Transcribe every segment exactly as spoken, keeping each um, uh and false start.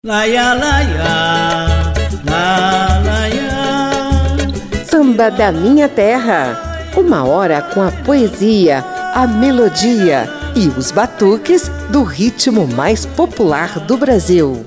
Laia, laia, la, laia. Samba da Minha Terra. Uma hora com a poesia, a melodia e os batuques do ritmo mais popular do Brasil.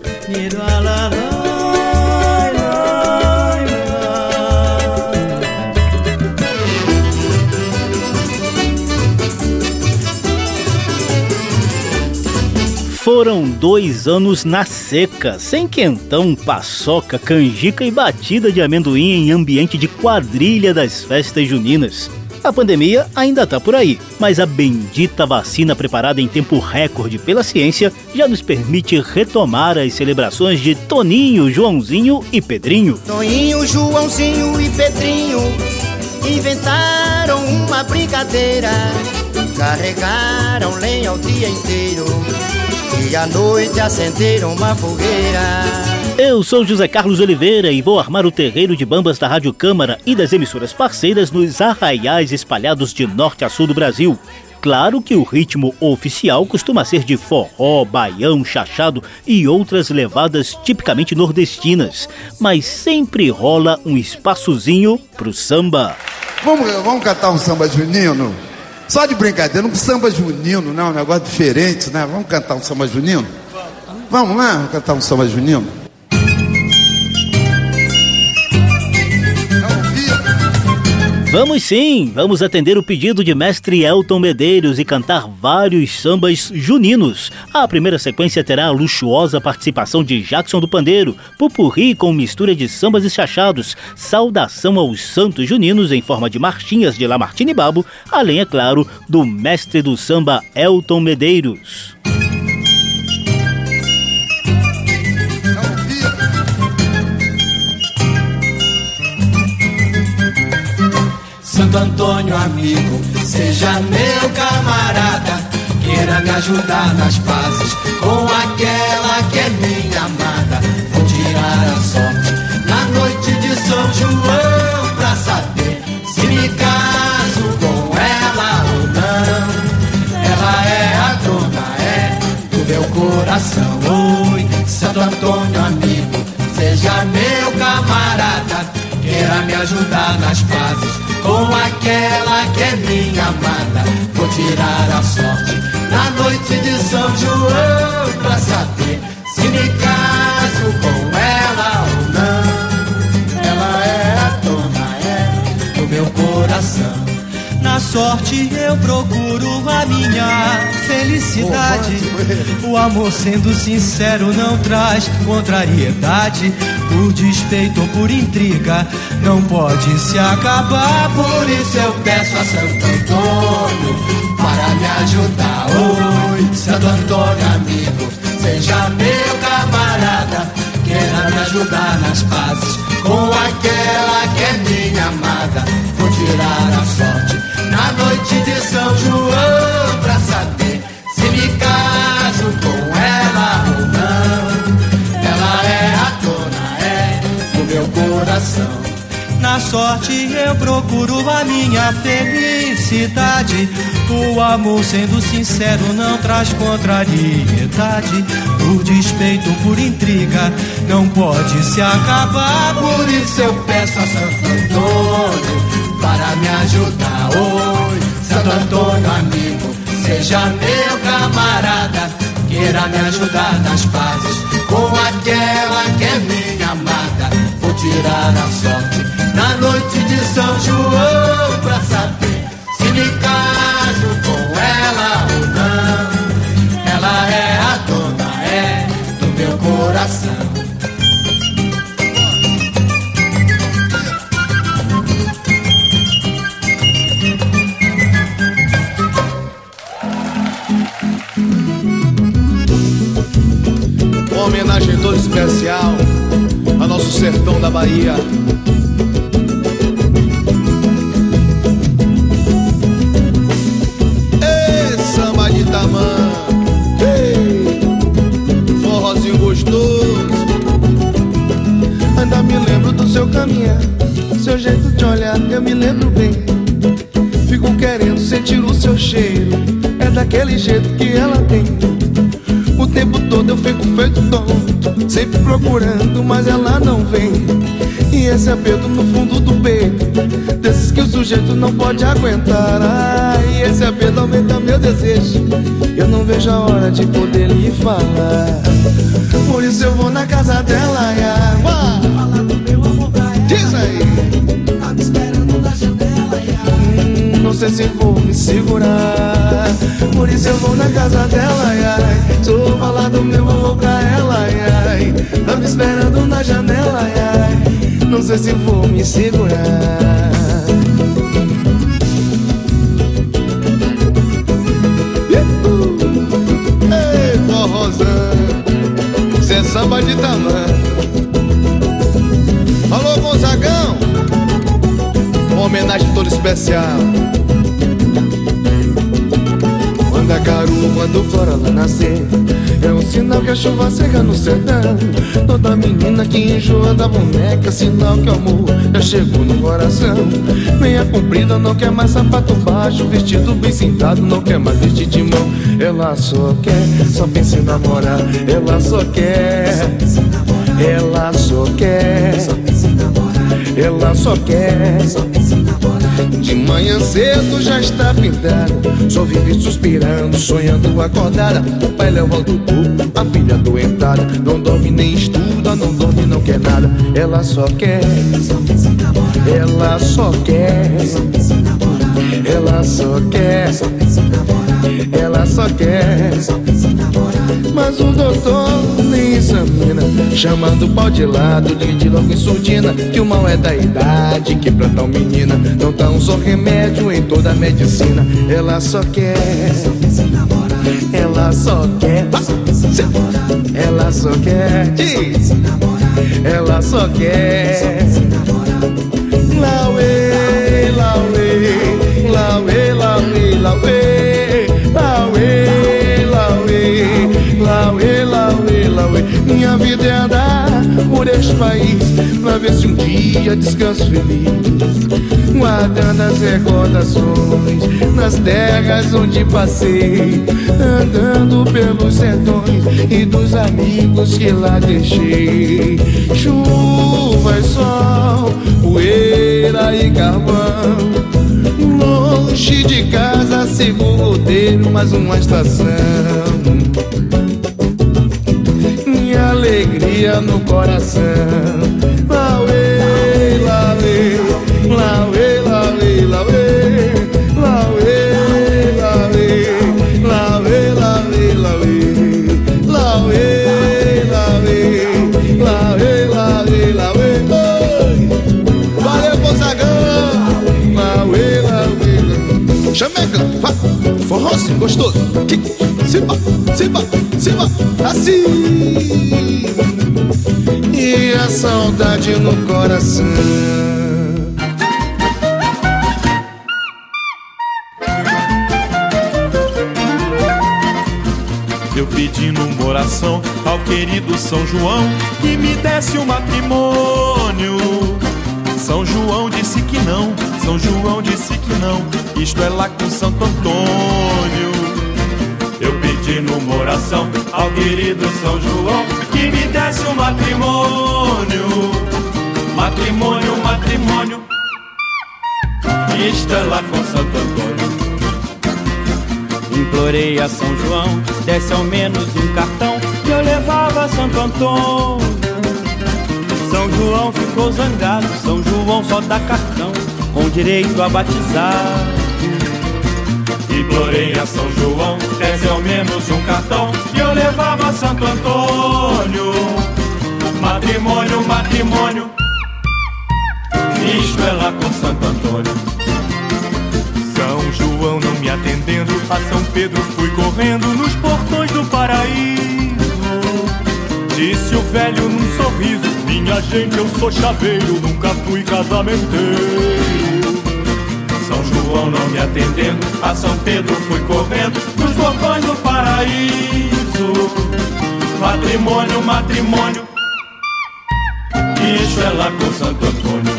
Foram dois anos na seca, sem quentão, paçoca, canjica e batida de amendoim em ambiente de quadrilha das festas juninas. A pandemia ainda tá por aí, mas a bendita vacina preparada em tempo recorde pela ciência já nos permite retomar as celebrações de Toninho, Joãozinho e Pedrinho. Toninho, Joãozinho e Pedrinho inventaram uma brincadeira, carregaram lenha o dia inteiro e à noite acenderam uma fogueira. Eu sou José Carlos Oliveira e vou armar o terreiro de bambas da Rádio Câmara e das emissoras parceiras nos arraiais espalhados de norte a sul do Brasil. Claro que o ritmo oficial costuma ser de forró, baião, chachado e outras levadas tipicamente nordestinas, mas sempre rola um espaçozinho pro samba. Vamos, vamos cantar um samba junino? Só de brincadeira, um samba junino, não, um negócio diferente, né? Vamos cantar um samba junino? Vamos lá, vamos cantar um samba junino? Vamos sim, vamos atender o pedido de mestre Elton Medeiros e cantar vários sambas juninos. A primeira sequência terá a luxuosa participação de Jackson do Pandeiro, pupurri com mistura de sambas e chachados, saudação aos santos juninos em forma de marchinhas de Lamartine Babo, além, é claro, do mestre do samba Elton Medeiros. Santo Antônio, amigo, seja meu camarada, queira me ajudar nas pazes com aquela que é minha amada. Vou tirar a sorte na noite de São João pra saber se me caso com ela ou não. Ela é a dona, é do meu coração. Oi, Santo Antônio, amigo, seja meu camarada, queira me ajudar nas pazes com aquela que é minha amada. Vou tirar a sorte na noite de São João pra saber se me caso com ela ou não. Ela é a dona, é do meu coração. Na sorte eu procuro a minha felicidade. O amor, sendo sincero, não traz contrariedade. Por despeito ou por intriga, não pode se acabar. Por isso eu peço a Santo Antônio para me ajudar. Oi, Santo Antônio, amigo, seja meu camarada, queira me ajudar nas pazes com aquela que é minha amada. Vou tirar a sorte na noite de São João pra saber se me caso com ela ou não. Ela é a dona, é do meu coração. Na sorte eu procuro a minha felicidade. O amor, sendo sincero, não traz contrariedade. Por despeito ou por intriga, não pode se acabar. Por isso eu peço a Santo Antônio para me ajudar. Oi, Santo Antônio, amigo, seja meu camarada, queira me ajudar nas pazes com aquela que é minha amada. Vou tirar a sorte na noite de São João pra saber se me caso com ela ou não. Ela é a dona, é do meu coração. Uma homenagem toda especial ao nosso sertão da Bahia. Ei, samba de Tamã, ei, forrozinho gostoso. Ainda me lembro do seu caminhar, seu jeito de olhar, eu me lembro bem. Fico querendo sentir o seu cheiro, é daquele jeito que ela tem. O tempo todo todo eu fico feito tonto, sempre procurando, mas ela não vem. E esse aperto no fundo do peito, desses que o sujeito não pode aguentar. Ai, esse aperto aumenta meu desejo, eu não vejo a hora de poder lhe falar. Por isso eu vou na casa dela, ai, falar do meu amor pra ela. Diz aí. Tá me esperando na janela, ai. Não sei se vou me segurar. Por isso eu vou na casa dela, ai. Sou falar do meu amor pra ela, ai. Tá me esperando na janela, ai. Não sei se vou me segurar. Ei, forrozão, cê é samba de tamanho. Alô, Gonzagão, uma homenagem toda especial. Quando a caru, quando flora lá nascer, é um sinal que a chuva seca no sertão. Toda menina que enjoa da boneca, sinal que o amor já chegou no coração. Meia comprida, não quer mais sapato baixo, vestido bem cintado, não quer mais vestir de mão. Ela só quer, só pensa em namorar. Ela só quer, ela só quer, ela só quer. De manhã cedo já está pintada, só vive suspirando, sonhando acordada. O pai leva do corpo, a filha doentada, não dorme nem estuda, não dorme, não quer nada. Ela só quer, ela só quer, ela só quer, ela só quer. Mas o doutor nem examina, chamando o pau de lado, diz logo em surdina que o mal é da idade, que pra tal menina não tá um só remédio em toda a medicina. Ela só quer, ela só quer, ela só quer, diz, ela só quer. Lauê, lauê, lauê, lauê, lauê, lauê, lauê, lauê, lauê, lauê. Minha vida é andar por este país pra ver se um dia descanso feliz, guardando as recordações nas terras onde passei, andando pelos sertões e dos amigos que lá deixei. Chuva e sol, poeira e carvão, longe de casa sigo o roteiro, mais uma estação. Minha alegria no coração. Lauê, lauê, lauê, lauê, lauê, lauê, lauê, lauê, lauê, lauê, lauê, lauê, lauê, lauê, lauê. Valeu, Gonzagão. Lauê, lauê. Chameca, forrozinho gostoso. Simba, simba, simba, assim. E a saudade no coração. Eu pedi numa oração ao querido São João que me desse um matrimônio. São João disse que não, São João disse que não, isto é lá com Santo Antônio. Eu pedi numa oração ao querido São João que me desse um matrimônio. Matrimônio, matrimônio, isto é lá com Santo Antônio. Implorei a São João, desse ao menos um cartão que eu levava a Santo Antônio. São João ficou zangado, São João só dá cartão com direito a batizar. Implorei a São João, desse ao menos um cartão que eu levava a Santo Antônio. Matrimônio, matrimônio, isto é lá com Santo Antônio. São João não me atendendo, a São Pedro fui correndo nos portões do paraíso. Disse o velho num sorriso: minha gente, eu sou chaveiro, nunca fui casamenteiro. São João não me atendendo, a São Pedro fui correndo nos portões do paraíso. Matrimônio, matrimônio, isso é lá com Santo Antônio.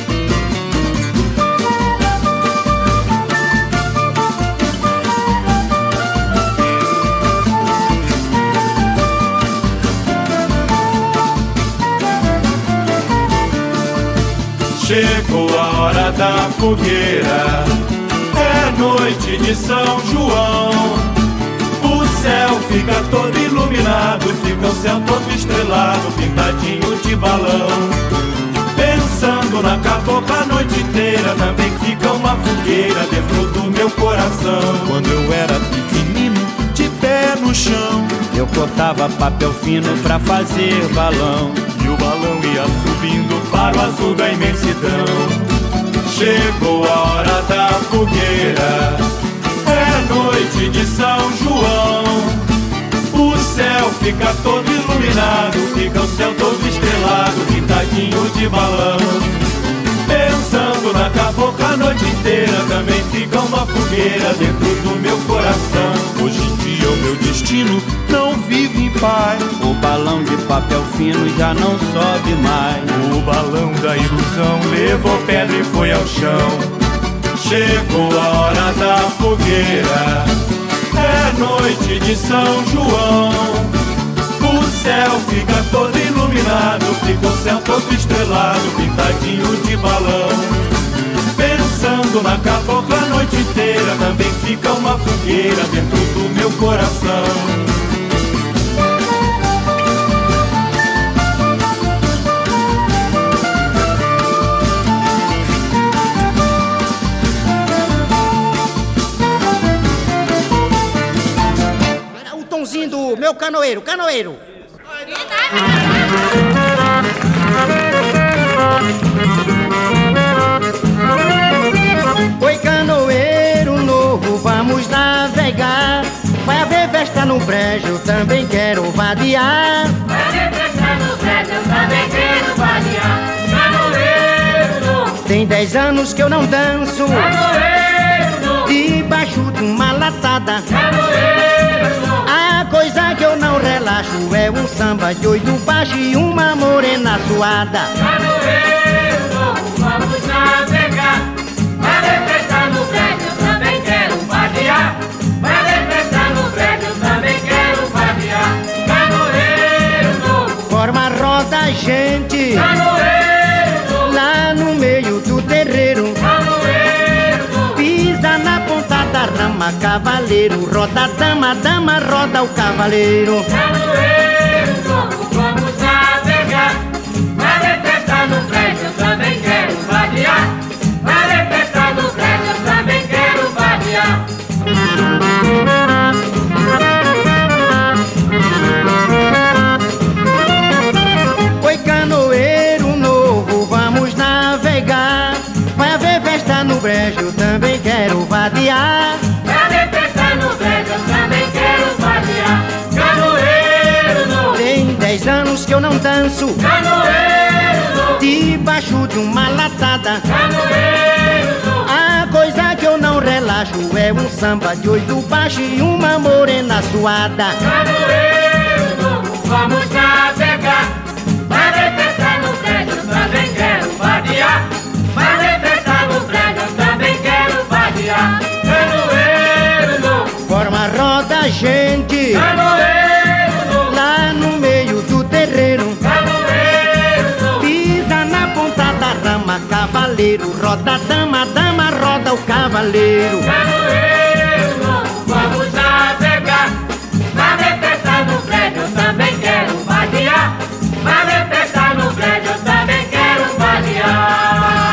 Chegou a hora da fogueira, é noite de São João. O céu fica todo iluminado, fica o céu todo estrelado, pintadinho de balão. Pensando na cabocla a noite inteira, também fica uma fogueira dentro do meu coração. Quando eu era pequenino, de pé no chão, eu cortava papel fino pra fazer balão, e o balão ia subindo para o azul da imensidão. Chegou a hora da fogueira, é noite de São João. O céu fica todo iluminado, fica o céu todo estrelado, pintadinho de balão. Pensando na cabocla a noite inteira, também fica uma fogueira dentro do meu coração. Hoje em dia o meu destino não vive em paz, o balão de papel fino já não sobe mais. O balão da ilusão levou pedra e foi ao chão. Chegou a hora da fogueira, é noite de São João. O céu fica todo iluminado, fica o céu todo estrelado, pintadinho de balão. Pensando na cabocla a noite inteira, também fica uma fogueira dentro do meu coração. Do meu canoeiro, canoeiro. Oi, canoeiro novo, vamos navegar. Vai haver festa no brejo, também quero vadiar. Vai haver festa no brejo, eu também quero vadiar. Canoeiro novo. Tem dez anos que eu não danço. Canoeiro novo. Debaixo de uma latada. Canoeiro novo. A coisa que eu não relaxo é um samba de oito baixo e uma morena suada. Canoeiro novo, vamos navegar. Vai haver festa no brejo, eu também quero vadiar. Vai haver festa no brejo, eu também quero vadiar. Canoeiro novo. Forma roda, gente. Canoeiro novo. Lá no meio do terreiro. Canoeiro novo. Pisa na ponta da rama, cavaleiro. Roda a dama, dama roda o cavaleiro. Canoeiro novo, vamos navegar. Vai haver festa no brejo, eu também quero vadiar. Vai haver festa no brejo, eu também quero vadiar. Oi, canoeiro novo, vamos navegar. Vai haver festa no brejo, eu também quero vadiar. Vai haver festa no brejo, eu também quero vadiar. Canoeiro novo. Tem dez anos que eu não danço. Canoeiro novo. Debaixo de uma latada. Canoeiro novo. A coisa que eu não relaxo é um samba de oito baixo e uma morena suada. Canoeiro novo, vamos navegar. Vai haver festa no brejo, eu também quero vadiar. Vai haver festa no brejo, eu também quero vadiar. Canoeiro novo. Forma roda, gente. Canoeiro novo. Lá no meio do terreiro. Canoeiro novo. Pisa na ponta da rama, cavaleiro. Roda a dama, dama roda o cavaleiro. Canoeiro novo, vamos navegar. Vai haver festa no brejo, eu também quero vadiar. Vai haver festa no brejo, eu também quero vadiar.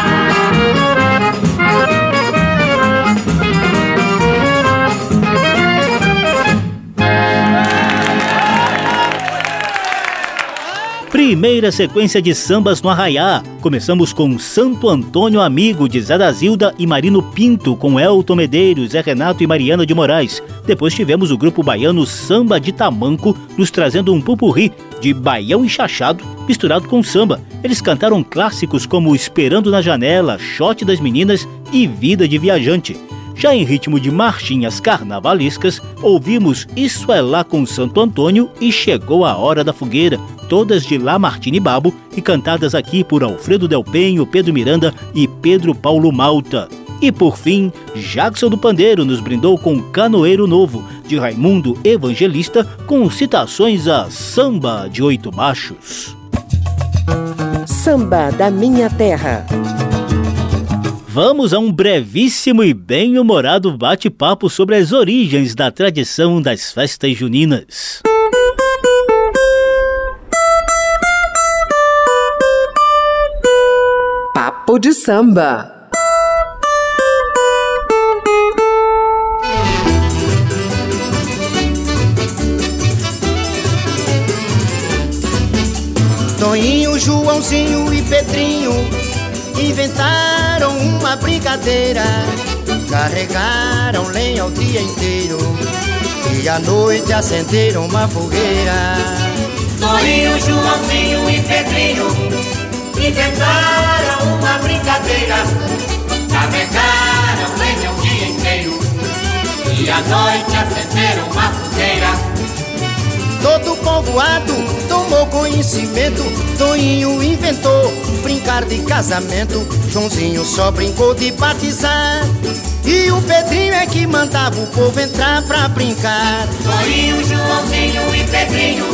Primeira sequência de sambas no Arraiá. Começamos com Santo Antônio Amigo, de Zé da Zilda e Marino Pinto, com Elton Medeiros, Zé Renato e Mariana de Moraes. Depois tivemos o grupo baiano Samba de Tamanco, nos trazendo um pupurri de baião enxachado misturado com samba. Eles cantaram clássicos como Esperando na Janela, Shot das Meninas e Vida de Viajante. Já em ritmo de marchinhas carnavalescas, ouvimos Isso é Lá com Santo Antônio e Chegou a Hora da Fogueira, todas de Lamartine Babo e cantadas aqui por Alfredo Del Penho, Pedro Miranda e Pedro Paulo Malta. E por fim, Jackson do Pandeiro nos brindou com Canoeiro Novo, de Raimundo Evangelista, com citações a Samba de Oito Baixos. Samba da Minha Terra. vamos a um brevíssimo e bem-humorado bate-papo sobre as origens da tradição das festas juninas. Papo de samba. Toninho, Joãozinho e Pedrinho inventaram uma brincadeira. Carregaram lenha o dia inteiro e à noite acenderam uma fogueira. Toninho, Joãozinho e Pedrinho inventaram uma brincadeira. Carregaram lenha o dia inteiro e à noite acenderam uma fogueira. Todo povoado tomou conhecimento. Toninho inventou brincar de casamento. Joãozinho só brincou de batizar e o Pedrinho é que mandava o povo entrar pra brincar. Toninho, Joãozinho e Pedrinho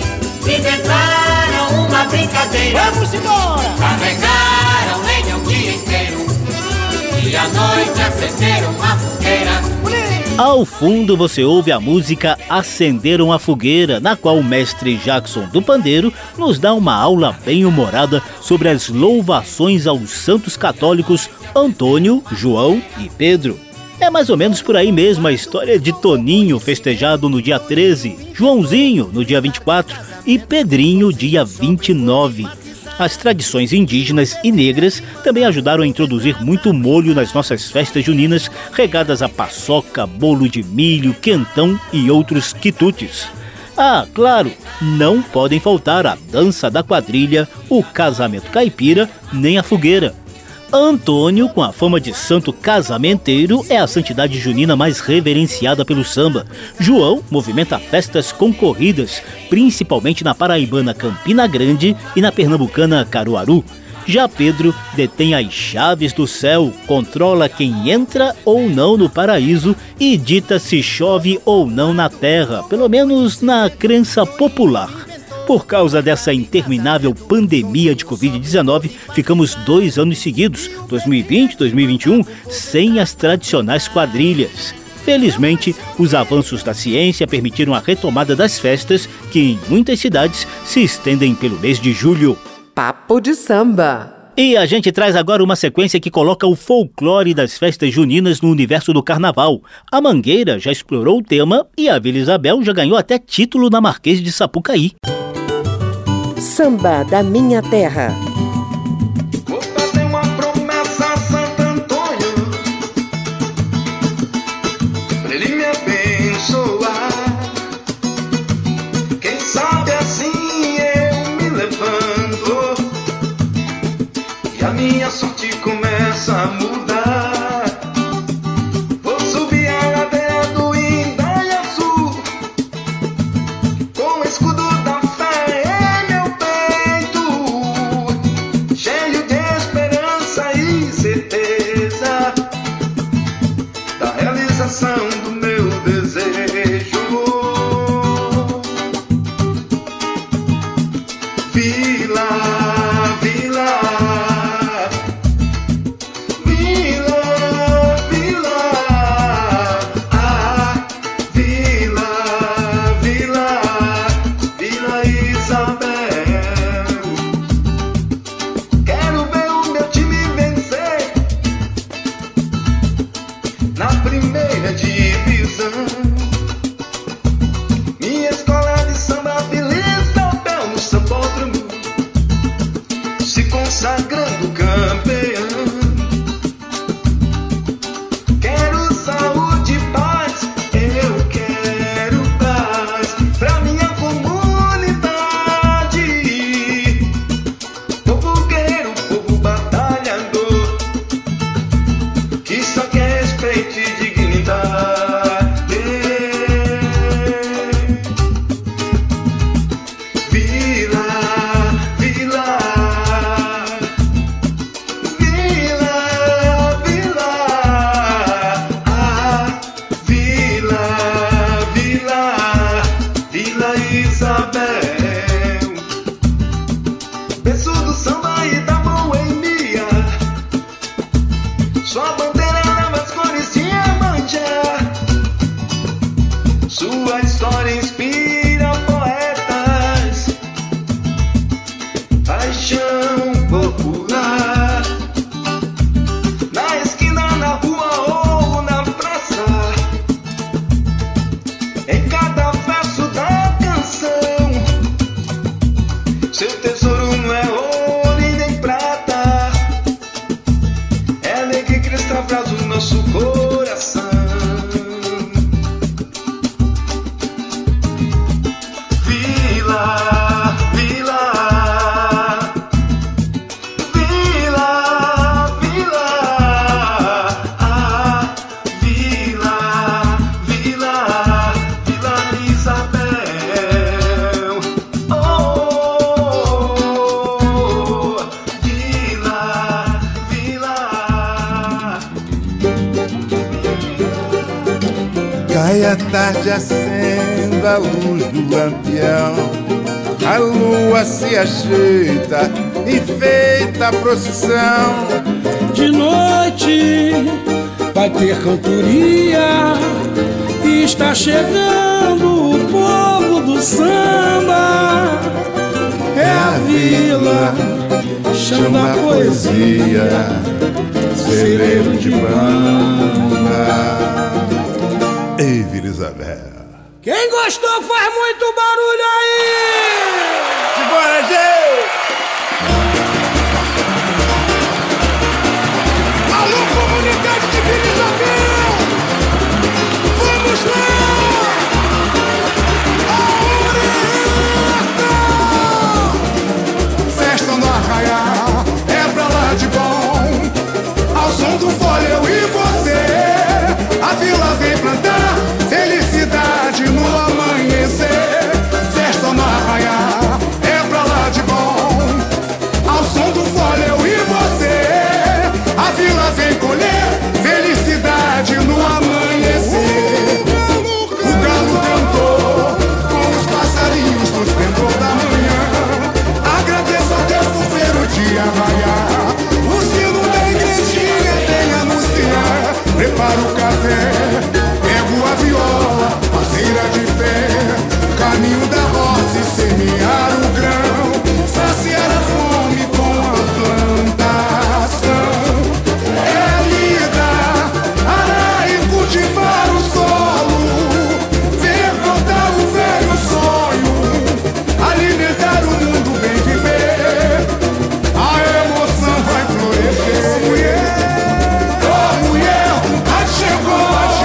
inventaram uma brincadeira. Vamos embora! Carregaram lenha o dia inteiro e à noite acenderam uma fogueira. Ao fundo você ouve a música Acenderam a Fogueira, na qual o mestre Jackson do Pandeiro nos dá uma aula bem-humorada sobre as louvações aos santos católicos Antônio, João e Pedro. É mais ou menos por aí mesmo a história de Toninho festejado no dia treze, Joãozinho no dia vinte e quatro e Pedrinho dia vinte e nove. As tradições indígenas e negras também ajudaram a introduzir muito molho nas nossas festas juninas, regadas a paçoca, bolo de milho, quentão e outros quitutes. Ah, claro, não podem faltar a dança da quadrilha, o casamento caipira, nem a fogueira. Antônio, com a fama de santo casamenteiro, é a santidade junina mais reverenciada pelo samba. João movimenta festas concorridas, principalmente na paraibana Campina Grande e na pernambucana Caruaru. Já Pedro detém as chaves do céu, controla quem entra ou não no paraíso e dita se chove ou não na terra, pelo menos na crença popular. Por causa dessa interminável pandemia de covid dezenove, ficamos dois anos seguidos, dois mil e vinte e dois mil e vinte e um, sem as tradicionais quadrilhas. Felizmente, os avanços da ciência permitiram a retomada das festas, que em muitas cidades se estendem pelo mês de julho. Papo de samba. E a gente traz agora uma sequência que coloca o folclore das festas juninas no universo do carnaval. A Mangueira já explorou o tema e a Vila Isabel já ganhou até título na Marquês de Sapucaí. Samba da minha terra. Vou fazer uma promessa a Santo Antônio, pra ele me abençoar. Quem sabe assim eu me levanto e a minha sorte começa a mudar. Vou subir a ladeira do Indaiaçu com o escudo da fé do meu desejo. Vila, vila, vila, vila, ah, vila, vila, Vila Isabel. Quero ver o meu time vencer na primeira divisão. Minha escola de samba Vila Isabel no sambódromo, se consagrando campeão. Quero saúde e paz, eu quero paz pra minha comunidade. Povo guerreiro, povo batalhador, que só quer respeito e dignidade. Vila, vila, vila, vila, ah, vila, vila, Vila Isabel. Berço do samba e da boemia, paixão popular. Na esquina, na rua ou na praça, em cada verso da canção, seu tesouro não é ouro e nem prata, é alegria que extravasa o nosso coração. Vila, vila, vila, vila, ah, vila, vila, Vila Isabel. Oh, vila, vila. Cai a tarde, acende a luz do lampião, a lua se ajeita, enfeita a procissão. De noite vai ter cantoria e está chegando o povo do samba. É a vila, chama a poesia, celeiro de banda. Ei, Vila Isabel. Quem gostou faz muito barulho aí! Simbora, Gê! Alô, comunidade de Vila Isabel! Vamos lá! A festa no arraial é pra lá de bom, ao som do fole eu e você, a vila vem plantar felicidade no amanhecer. Festa no arraial é pra lá de bom, ao som do fole eu e você, a vila vem colher felicidade no amanhecer. O galo cantou com os passarinhos no esplendor da manhã. Agradeço a Deus por ver o dia raiar. O sino da igrejinha vem anunciar. Prepara o café, pego a viola, parceira de fé, caminho da roça e semear o grão, saciar a fome com a plantação. É lida, arar e cultivar o solo, ver brotar o velho sonho, alimentar o mundo, bem viver. A emoção vai florescer. Oh mulher, oh mulher, a chegou, a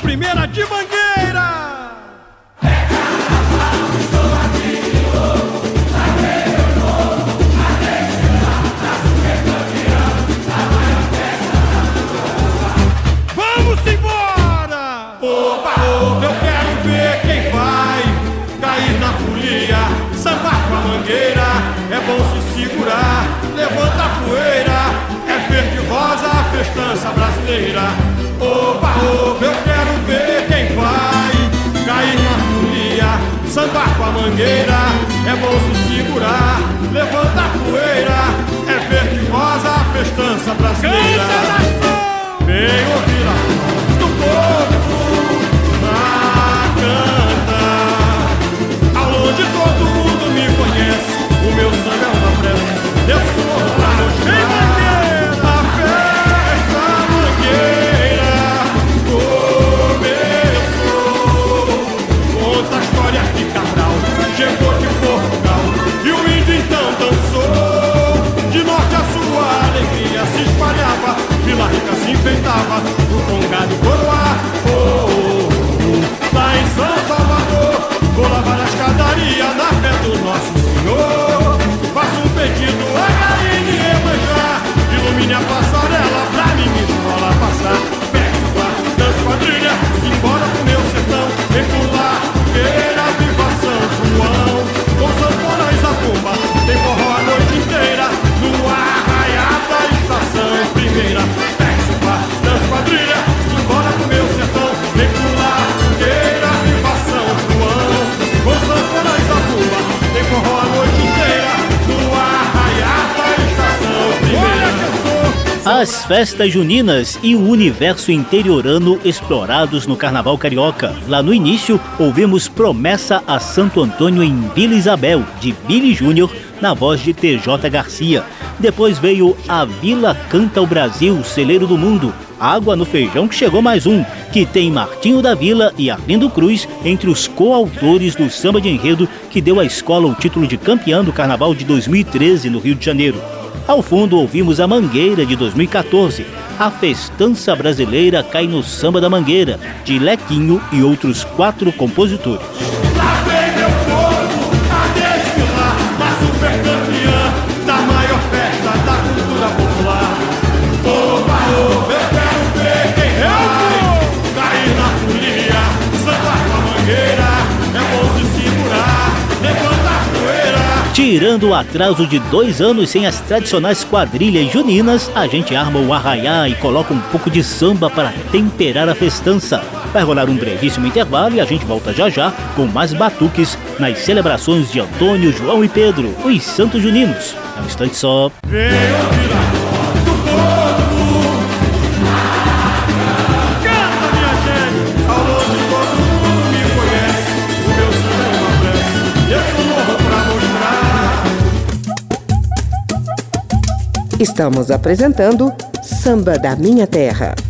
primeira de Mangueira. Vamos embora! Opa, opa, eu quero ver quem vai cair na folia, sambar com a mangueira. É bom se segurar, levanta a poeira. É verde rosa a festança brasileira. Opa, opa, eu quero ver quem vai cair na folia, sambar com a mangueira. É bom se segurar, levanta a poeira. É verde rosa a festança brasileira. Vem ouvir a voz do povo na canta. Ao longe todo mundo me conhece, o meu sangue é uma prece. Desço do morro pra mostrar a festa mangueira começou. Conta a história que Cabral chegou de Portugal e o índio então dançou. De norte a sul a alegria se espalhava, Vila Rica se enfeitava, o congado coroar. Oh, oh, oh. Lá em São Salvador, vou lavar a escadaria na fé do Nosso Senhor. Faço um pedido a Garine e Iemanjá, ilumine a passarela pra mim minha escola passar. Peço lá, danço quadrilha, embora pro meu sertão. Vem pular, queira, viva São João. Com sanfonas a tumba, tem forró a noite inteira, no arraial da estação primeira. Peço lá, danço quadrilha, embora pro meu sertão. Vem pular, queira, viva São João. Com sanfonas a tumba, tem forró a noite inteira, as festas juninas e o universo interiorano explorados no Carnaval Carioca. Lá no início, ouvimos Promessa a Santo Antônio em Vila Isabel, de Billy Júnior, na voz de T J Garcia. Depois veio A Vila Canta o Brasil, Celeiro do Mundo, Água no Feijão, que chegou mais um, que tem Martinho da Vila e Arlindo Cruz entre os coautores do samba de enredo que deu à escola o título de campeã do Carnaval de dois mil e treze no Rio de Janeiro. Ao fundo ouvimos a Mangueira de dois mil e quatorze, A Festança Brasileira Cai no Samba da Mangueira, de Lequinho e outros quatro compositores. Lá vem meu povo a desfilar, a super campeã da maior festa da cultura popular. Opa, opa, eu quero ver quem vai cair na folia, sambar com a mangueira. É bom se segurar, levanta a poeira. Tirando o atraso de dois anos sem as tradicionais quadrilhas juninas, a gente arma o arraiá e coloca um pouco de samba para temperar a festança. Vai rolar um brevíssimo intervalo e a gente volta já já com mais batuques nas celebrações de Antônio, João e Pedro, os Santos Juninos. É um instante só. Vem ouvir a voz do povo. Canta, minha gente, ao longe todo mundo me conhece, o meu samba é uma prece, desço o morro pra mostrar. Estamos apresentando Samba da Minha Terra.